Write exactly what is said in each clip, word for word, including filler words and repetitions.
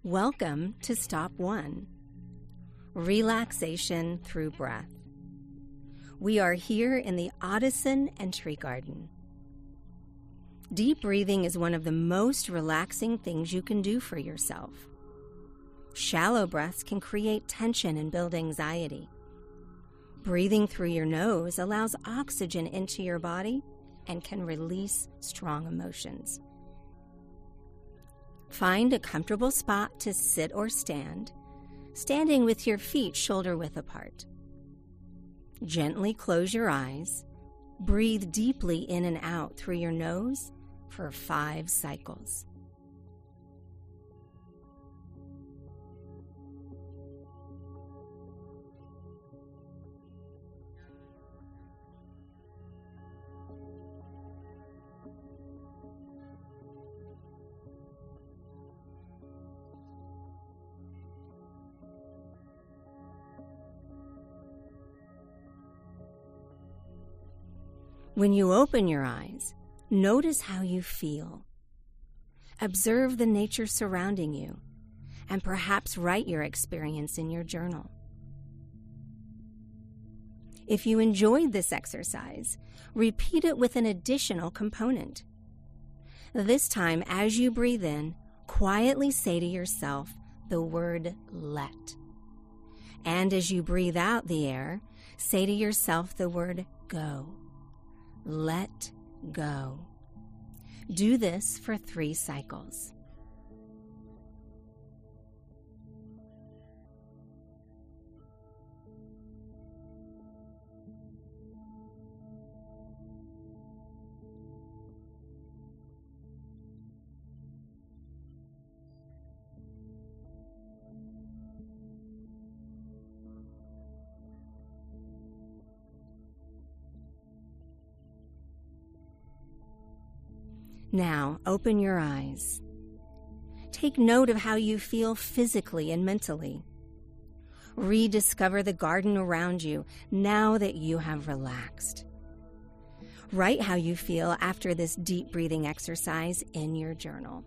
Welcome to Stop One, Relaxation Through Breath. We are here in the Audison Entry Garden. Deep breathing is one of the most relaxing things you can do for yourself. Shallow breaths can create tension and build anxiety. Breathing through your nose allows oxygen into your body and can release strong emotions. Find a comfortable spot to sit or stand, standing with your feet shoulder-width apart. Gently close your eyes. Breathe deeply in and out through your nose for five cycles. When you open your eyes, notice how you feel. Observe the nature surrounding you, and perhaps write your experience in your journal. If you enjoyed this exercise, repeat it with an additional component. This time, as you breathe in, quietly say to yourself the word "let." And as you breathe out the air, say to yourself the word "go." Let go. Do this for three cycles. Now, open your eyes. Take note of how you feel physically and mentally. Rediscover the garden around you now that you have relaxed. Write how you feel after this deep breathing exercise in your journal.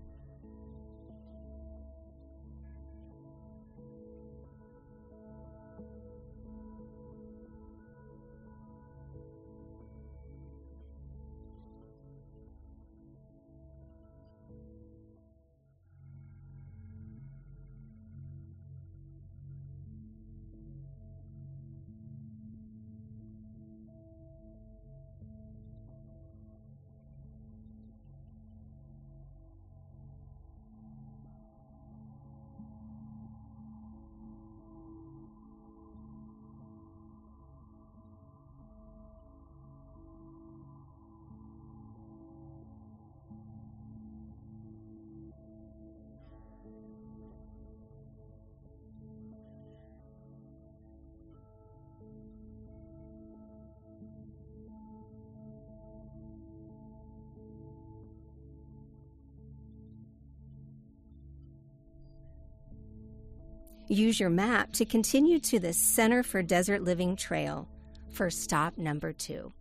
Use your map to continue to the Center for Desert Living Trail for stop number two.